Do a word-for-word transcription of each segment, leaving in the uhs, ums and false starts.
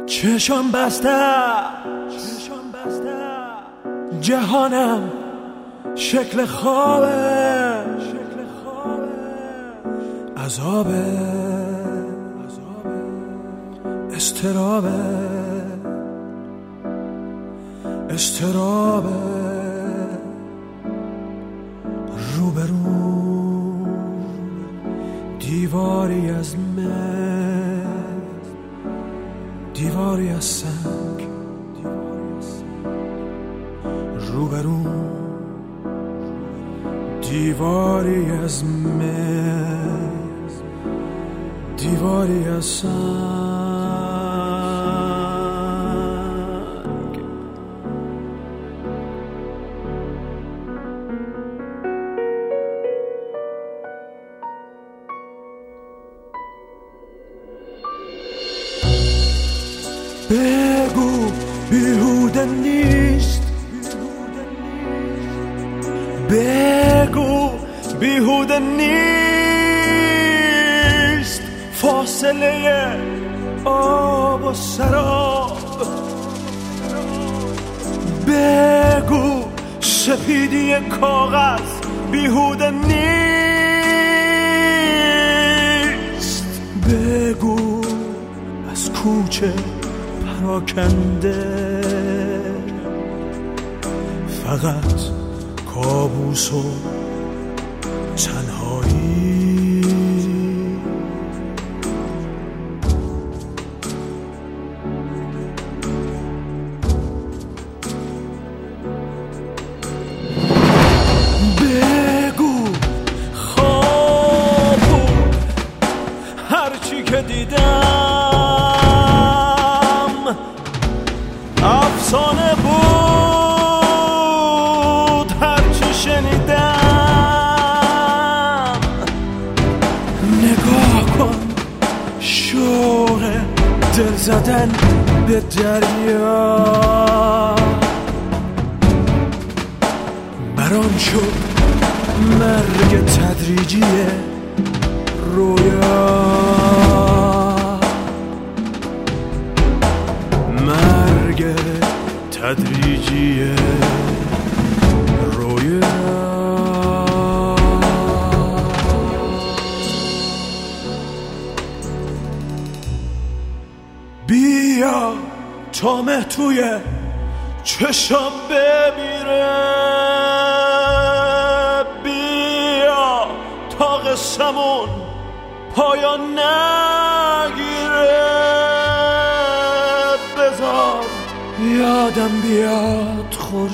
چشم بسته جهانم شکل خوابه، عذابه، استرابه، استرابه، روبرو دیواری از مه، دیواری از سنگ، روبرو دیواری از مه، دیواری از سنگ. بگو بیهوده نیست، بگو بیهوده نیست، فاصله آب و سراب. بگو سپیدی کاغذ بیهوده نیست، بگو از کوچه پراکنده فقط کابوس و تنهایی. بگو خواب بود هرچی که دیدم، افسانه بود هرچی شنیدم. نگاه کن شوق دل زدن به دریا، برام شد مرگ تدریجی رویا، مرگ تدریجی رویا. بیا تا مه توی چشم بمیره، بیا تا قصمون پایان نگیره، بذار یادم بیاد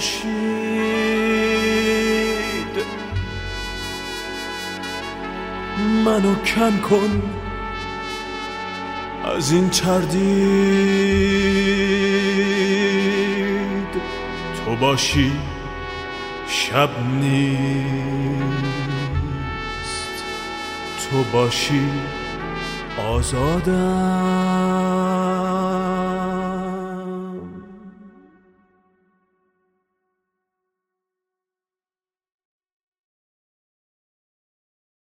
خورشید، منو کم کن از این تردید. تو باشی شب نیست، تو باشی آزادم.